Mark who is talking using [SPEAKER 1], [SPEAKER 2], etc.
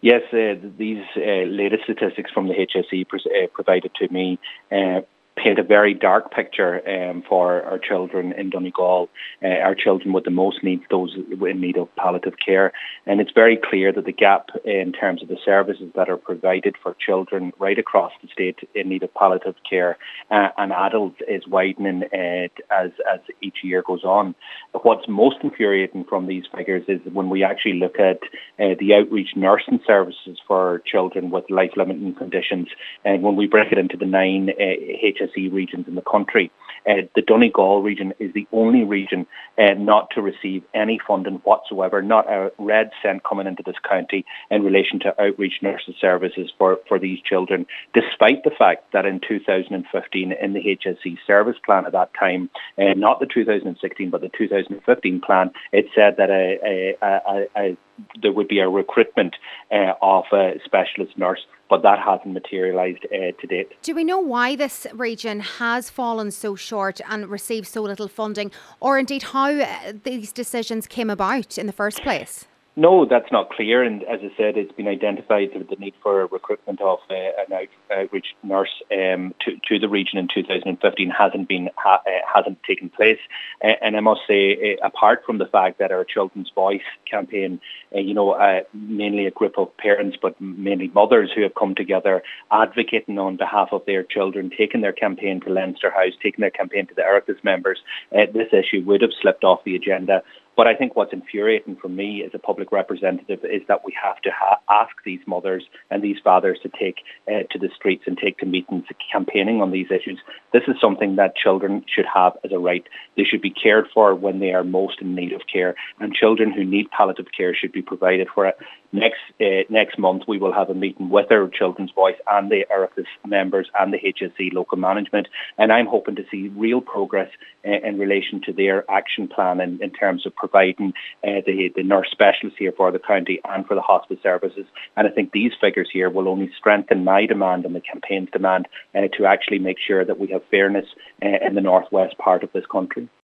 [SPEAKER 1] Yes, these latest statistics from the HSE provided to me paint a very dark picture for our children in Donegal, our children with the most needs, those in need of palliative care. And it's very clear that the gap in terms of the services that are provided for children right across the state in need of palliative care and adults is widening as each year goes on. What's most infuriating from these figures is when we actually look at the outreach nursing services for children with life-limiting conditions, and when we break it into the 9 HSE regions in the country, the Donegal region is the only region not to receive any funding whatsoever, not a red cent coming into this county in relation to outreach nursing services for these children, despite the fact that in 2015 in the HSE service plan at that time, not the 2016 but the 2015 plan, it said that there would be a recruitment of a specialist nurse, but that hasn't materialised to date.
[SPEAKER 2] Do we know why this region has fallen so short and received so little funding, or indeed how these decisions came about in the first place?
[SPEAKER 1] No, that's not clear, and as I said, it's been identified that the need for recruitment of an outreach nurse to the region in 2015 hasn't taken place. And I must say, apart from the fact that our Children's Voice campaign, mainly a group of parents, but mainly mothers who have come together advocating on behalf of their children, taking their campaign to Leinster House, taking their campaign to the Oireachtas members, this issue would have slipped off the agenda. But I think what's infuriating for me as a public representative is that we have to ask these mothers and these fathers to take to the streets and take to meetings campaigning on these issues. This is something that children should have as a right. They should be cared for when they are most in need of care, and children who need palliative care should be provided for it. Next month we will have a meeting with our Children's Voice and the Oireachtas members and the HSE local management, and I'm hoping to see real progress in relation to their action plan in terms of providing the nurse specialists here for the county and for the hospice services. And I think these figures here will only strengthen my demand and the campaign's demand to actually make sure that we have fairness in the northwest part of this country.